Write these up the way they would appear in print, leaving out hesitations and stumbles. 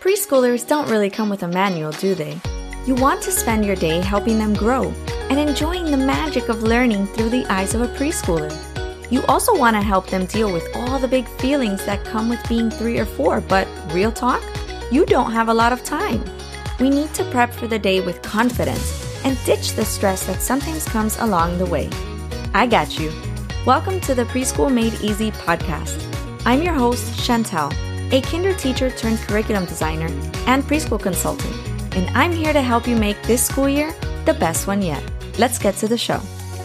Preschoolers don't really come with a manual, do they? You want to spend your day helping them grow and enjoying the magic of learning through the eyes of a preschooler. You also want to help them deal with all the big feelings that come with being 3 or 4, but real talk, you don't have a lot of time. We need to prep for the day with confidence and ditch the stress that sometimes comes along the way. I got you. Welcome to the Preschool Made Easy podcast. I'm your host, Chantel, a kinder teacher turned curriculum designer and preschool consultant, and I'm here to help you make this school year the best one yet. Let's get to the show.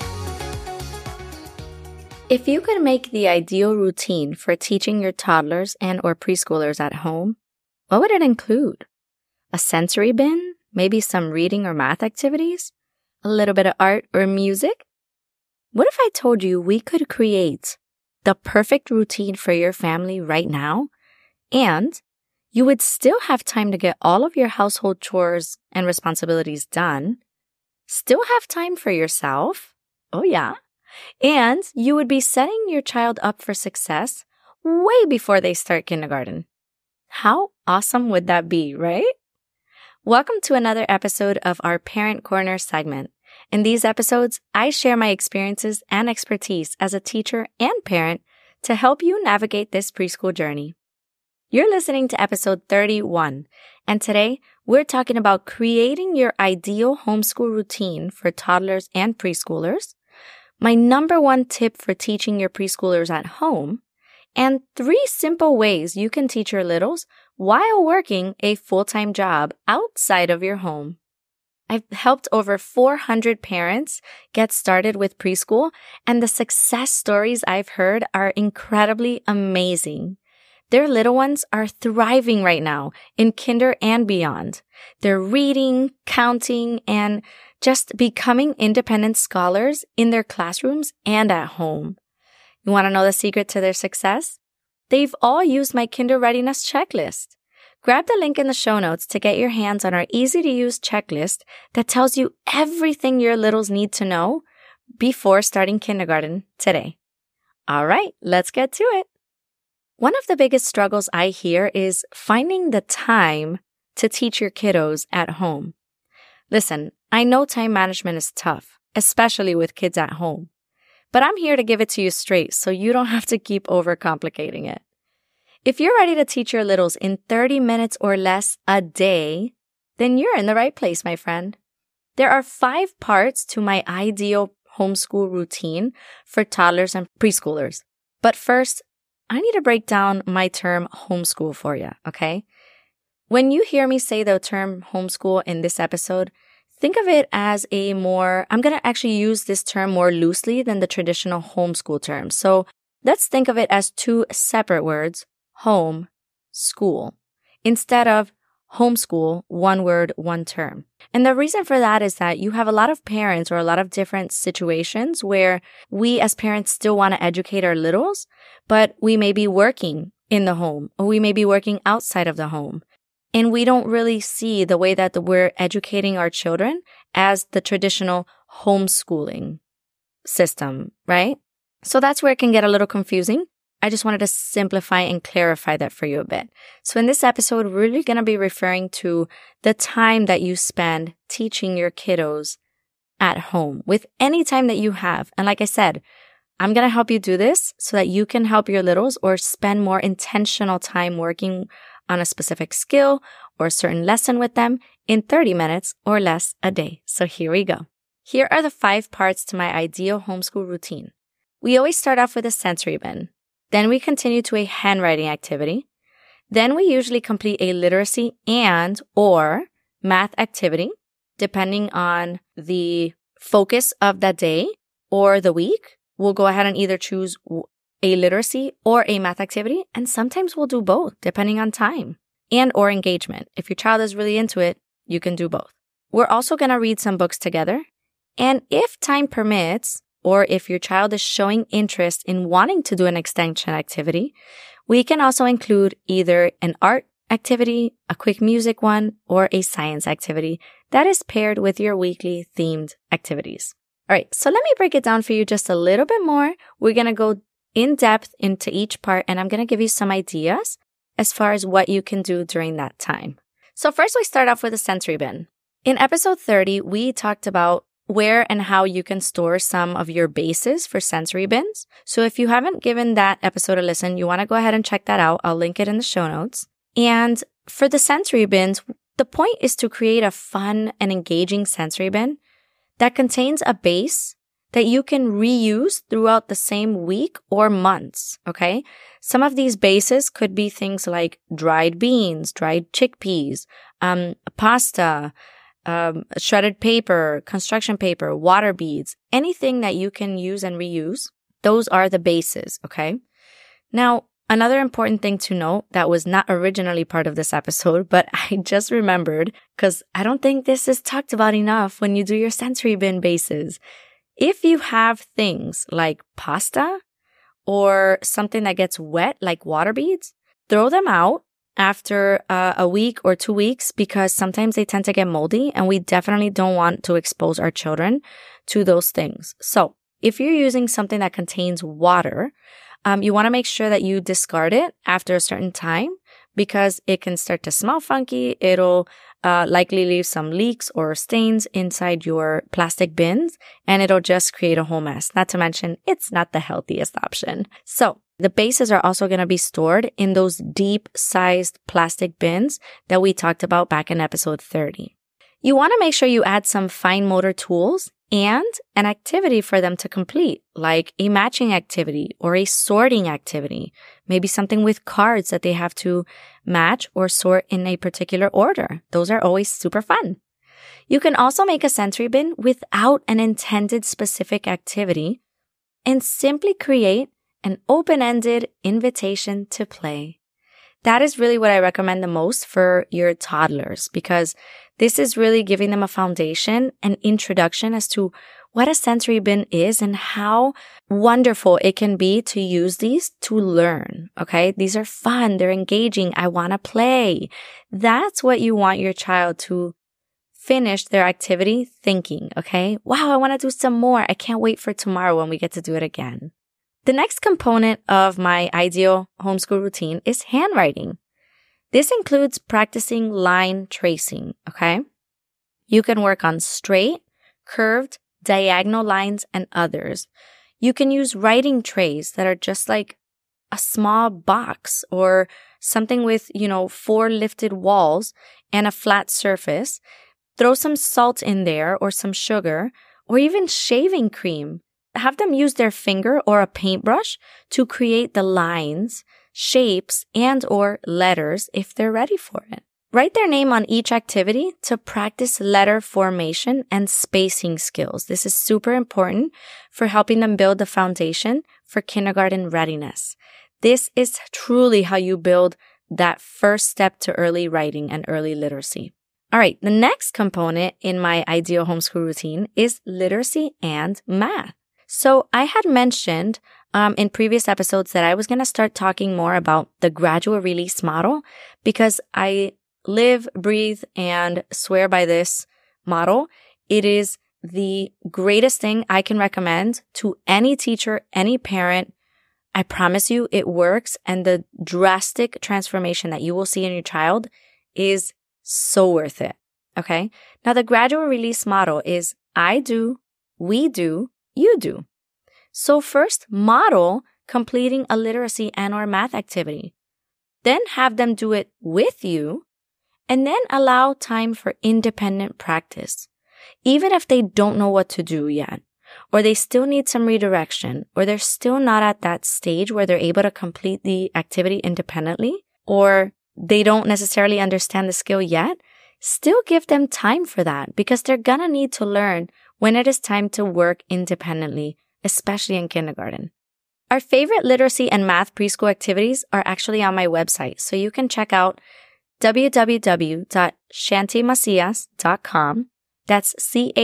If you could make the ideal routine for teaching your toddlers and or preschoolers at home, what would it include? A sensory bin? Maybe some reading or math activities? A little bit of art or music? What if I told you we could create the perfect routine for your family right now, and you would still have time to get all of your household chores and responsibilities done, still have time for yourself? Oh yeah. And you would be setting your child up for success way before they start kindergarten. How awesome would that be, right? Welcome to another episode of our Parent Corner segment. In these episodes, I share my experiences and expertise as a teacher and parent to help you navigate this preschool journey. You're listening to episode 31, and today we're talking about creating your ideal homeschool routine for toddlers and preschoolers, my number one tip for teaching your preschoolers at home, and 3 simple ways you can teach your littles while working a full-time job outside of your home. I've helped over 400 parents get started with preschool, and the success stories I've heard are incredibly amazing. Their little ones are thriving right now in kinder and beyond. They're reading, counting, and just becoming independent scholars in their classrooms and at home. You want to know the secret to their success? They've all used my Kinder Readiness Checklist. Grab the link in the show notes to get your hands on our easy-to-use checklist that tells you everything your littles need to know before starting kindergarten today. All right, let's get to it. One of the biggest struggles I hear is finding the time to teach your kiddos at home. Listen, I know time management is tough, especially with kids at home, but I'm here to give it to you straight so you don't have to keep overcomplicating it. If you're ready to teach your littles in 30 minutes or less a day, then you're in the right place, my friend. There are 5 parts to my ideal homeschool routine for toddlers and preschoolers. But first, I need to break down my term homeschool for you, okay? When you hear me say the term homeschool in this episode, think of it as I'm going to actually use this term more loosely than the traditional homeschool term. So let's think of it as 2 separate words, home, school, instead of homeschool, 1 word, 1 term. And the reason for that is that you have a lot of parents or a lot of different situations where we as parents still want to educate our littles, but we may be working in the home or we may be working outside of the home. And we don't really see the way that we're educating our children as the traditional homeschooling system, right? So that's where it can get a little confusing. I just wanted to simplify and clarify that for you a bit. So in this episode, we're really going to be referring to the time that you spend teaching your kiddos at home with any time that you have. And like I said, I'm going to help you do this so that you can help your littles or spend more intentional time working on a specific skill or a certain lesson with them in 30 minutes or less a day. So here we go. Here are the 5 parts to my ideal homeschool routine. We always start off with a sensory bin. Then we continue to a handwriting activity. Then we usually complete a literacy and or math activity, depending on the focus of that day or the week. We'll go ahead and either choose a literacy or a math activity, and sometimes we'll do both, depending on time and or engagement. If your child is really into it, you can do both. We're also going to read some books together, and if time permits, or if your child is showing interest in wanting to do an extension activity, we can also include either an art activity, a quick music one, or a science activity that is paired with your weekly themed activities. All right, so let me break it down for you just a little bit more. We're going to go in depth into each part, and I'm going to give you some ideas as far as what you can do during that time. So first we start off with a sensory bin. In episode 30, we talked about where and how you can store some of your bases for sensory bins. So if you haven't given that episode a listen, you want to go ahead and check that out. I'll link it in the show notes. And for the sensory bins, the point is to create a fun and engaging sensory bin that contains a base that you can reuse throughout the same week or months, okay? Some of these bases could be things like dried beans, dried chickpeas, pasta, shredded paper, construction paper, water beads, anything that you can use and reuse. Those are the bases, okay? Now, another important thing to note that was not originally part of this episode, but I just remembered because I don't think this is talked about enough when you do your sensory bin bases. If you have things like pasta or something that gets wet like water beads, throw them out after a week or 2 weeks because sometimes they tend to get moldy and we definitely don't want to expose our children to those things. So if you're using something that contains water, you want to make sure that you discard it after a certain time because it can start to smell funky. It'll likely leave some leaks or stains inside your plastic bins, and it'll just create a whole mess. Not to mention, it's not the healthiest option. So the bases are also going to be stored in those deep-sized plastic bins that we talked about back in episode 30. You want to make sure you add some fine motor tools and an activity for them to complete, like a matching activity or a sorting activity, maybe something with cards that they have to match or sort in a particular order. Those are always super fun. You can also make a sensory bin without an intended specific activity and simply create an open-ended invitation to play. That is really what I recommend the most for your toddlers because this is really giving them a foundation, an introduction as to what a sensory bin is and how wonderful it can be to use these to learn, okay? These are fun. They're engaging. I want to play. That's what you want your child to finish their activity thinking, okay? Wow, I want to do some more. I can't wait for tomorrow when we get to do it again. The next component of my ideal homeschool routine is handwriting. This includes practicing line tracing, okay? You can work on straight, curved, diagonal lines, and others. You can use writing trays that are just like a small box or something with, 4 lifted walls and a flat surface. Throw some salt in there or some sugar or even shaving cream. Have them use their finger or a paintbrush to create the lines, shapes, and or letters if they're ready for it. Write their name on each activity to practice letter formation and spacing skills. This is super important for helping them build the foundation for kindergarten readiness. This is truly how you build that first step to early writing and early literacy. All right, the next component in my ideal homeschool routine is literacy and math. So I had mentioned in previous episodes that I was going to start talking more about the gradual release model because I live, breathe, and swear by this model. It is the greatest thing I can recommend to any teacher, any parent. I promise you it works, and the drastic transformation that you will see in your child is so worth it. Okay? Now, the gradual release model is I do, we do, you do. So first, model completing a literacy and or math activity. Then have them do it with you, and then allow time for independent practice. Even if they don't know what to do yet, or they still need some redirection, or they're still not at that stage where they're able to complete the activity independently, or they don't necessarily understand the skill yet, still give them time for that because they're gonna need to learn when it is time to work independently, especially in kindergarten. Our favorite literacy and math preschool activities are actually on my website, so you can check out www.shantymacias.com. That's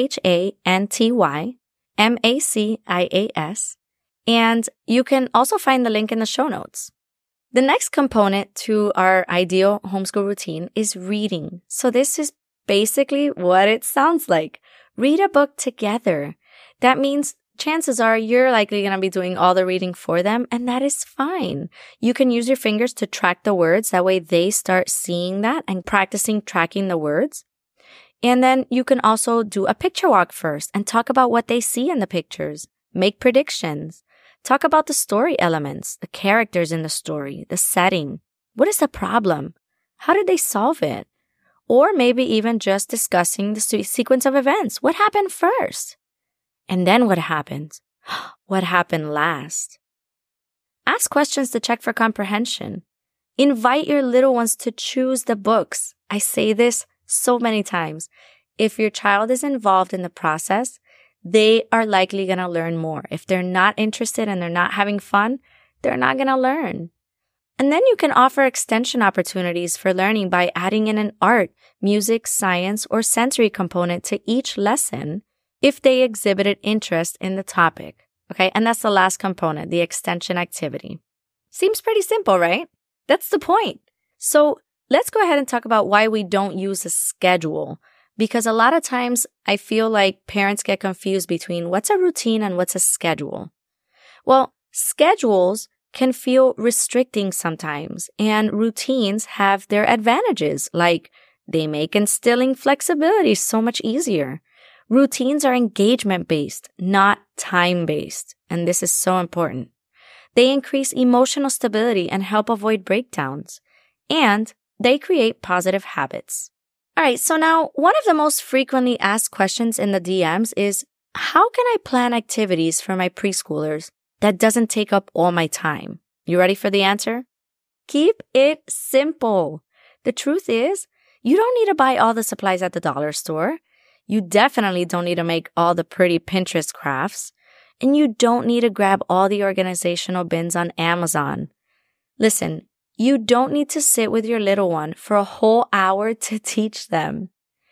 CHANTYMACIAS. And you can also find the link in the show notes. The next component to our ideal homeschool routine is reading. So this is basically what it sounds like. Read a book together. That means chances are you're likely going to be doing all the reading for them, and that is fine. You can use your fingers to track the words. That way they start seeing that and practicing tracking the words. And then you can also do a picture walk first and talk about what they see in the pictures. Make predictions. Talk about the story elements, the characters in the story, the setting. What is the problem? How did they solve it? Or maybe even just discussing the sequence of events. What happened first? And then what happened? What happened last? Ask questions to check for comprehension. Invite your little ones to choose the books. I say this so many times. If your child is involved in the process, they are likely going to learn more. If they're not interested and they're not having fun, they're not going to learn. And then you can offer extension opportunities for learning by adding in an art, music, science, or sensory component to each lesson if they exhibited interest in the topic. Okay, and that's the last component, the extension activity. Seems pretty simple, right? That's the point. So let's go ahead and talk about why we don't use a schedule. Because a lot of times I feel like parents get confused between what's a routine and what's a schedule. Well, schedules can feel restricting sometimes, and routines have their advantages, like they make instilling flexibility so much easier. Routines are engagement-based, not time-based, and this is so important. They increase emotional stability and help avoid breakdowns, and they create positive habits. All right, so now one of the most frequently asked questions in the DMs is, how can I plan activities for my preschoolers that doesn't take up all my time? You ready for the answer? Keep it simple. The truth is, you don't need to buy all the supplies at the dollar store. You definitely don't need to make all the pretty Pinterest crafts. And you don't need to grab all the organizational bins on Amazon. Listen, you don't need to sit with your little one for a whole hour to teach them.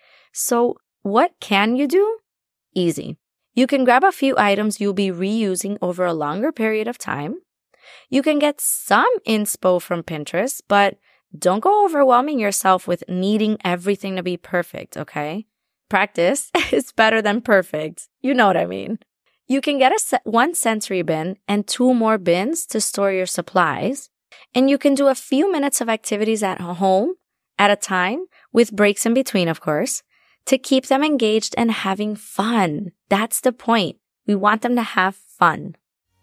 So what can you do? Easy. You can grab a few items you'll be reusing over a longer period of time. You can get some inspo from Pinterest, but don't go overwhelming yourself with needing everything to be perfect, okay? Practice is better than perfect. You know what I mean. You can get one sensory bin and 2 more bins to store your supplies. And you can do a few minutes of activities at home at a time, with breaks in between, of course, to keep them engaged and having fun. That's the point. We want them to have fun.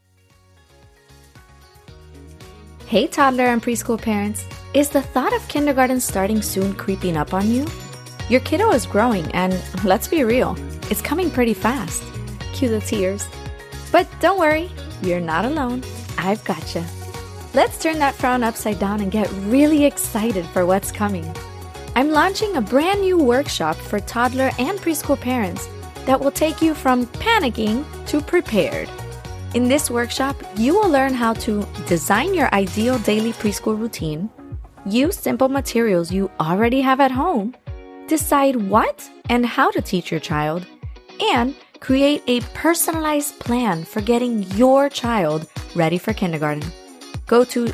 Hey, toddler and preschool parents. Is the thought of kindergarten starting soon creeping up on you? Your kiddo is growing, and let's be real, it's coming pretty fast. Cue the tears. But don't worry, you're not alone. I've got you. Let's turn that frown upside down and get really excited for what's coming. I'm launching a brand new workshop for toddler and preschool parents that will take you from panicking to prepared. In this workshop, you will learn how to design your ideal daily preschool routine, use simple materials you already have at home, decide what and how to teach your child, and create a personalized plan for getting your child ready for kindergarten. Go to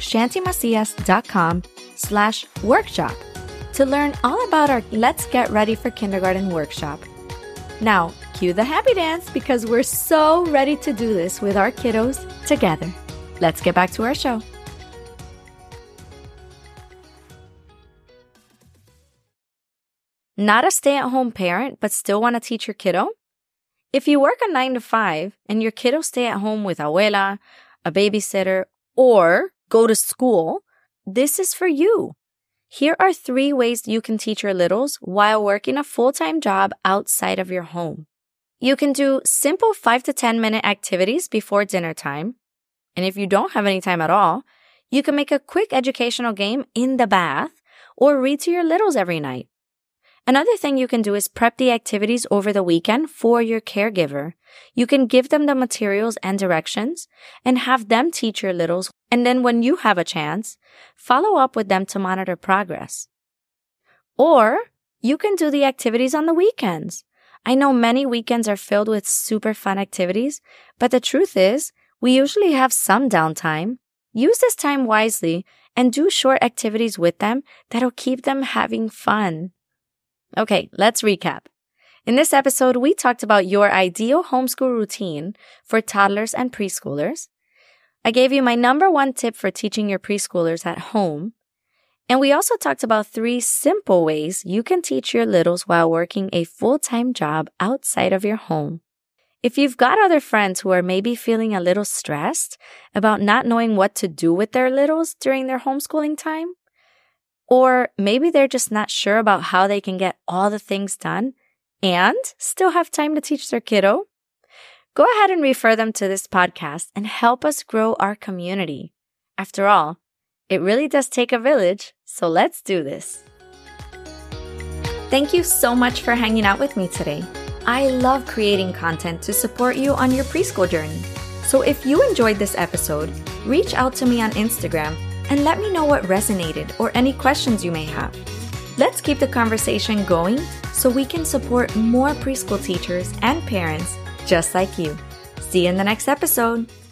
shantimacias.com/workshop to learn all about our Let's Get Ready for Kindergarten workshop. Now, cue the happy dance because we're so ready to do this with our kiddos together. Let's get back to our show. Not a stay-at-home parent, but still want to teach your kiddo? If you work a 9 to 5 and your kiddos stay at home with abuela, a babysitter, or go to school, this is for you. Here are 3 ways you can teach your littles while working a full-time job outside of your home. You can do simple 5 to 10 minute activities before dinner time. And if you don't have any time at all, you can make a quick educational game in the bath or read to your littles every night. Another thing you can do is prep the activities over the weekend for your caregiver. You can give them the materials and directions and have them teach your littles. And then when you have a chance, follow up with them to monitor progress. Or you can do the activities on the weekends. I know many weekends are filled with super fun activities, but the truth is, we usually have some downtime. Use this time wisely and do short activities with them that'll keep them having fun. Okay, let's recap. In this episode, we talked about your ideal homeschool routine for toddlers and preschoolers. I gave you my number one tip for teaching your preschoolers at home. And we also talked about 3 simple ways you can teach your littles while working a full-time job outside of your home. If you've got other friends who are maybe feeling a little stressed about not knowing what to do with their littles during their homeschooling time, or maybe they're just not sure about how they can get all the things done and still have time to teach their kiddo, go ahead and refer them to this podcast and help us grow our community. After all, it really does take a village, so let's do this. Thank you so much for hanging out with me today. I love creating content to support you on your preschool journey. So if you enjoyed this episode, reach out to me on Instagram and let me know what resonated or any questions you may have. Let's keep the conversation going so we can support more preschool teachers and parents just like you. See you in the next episode.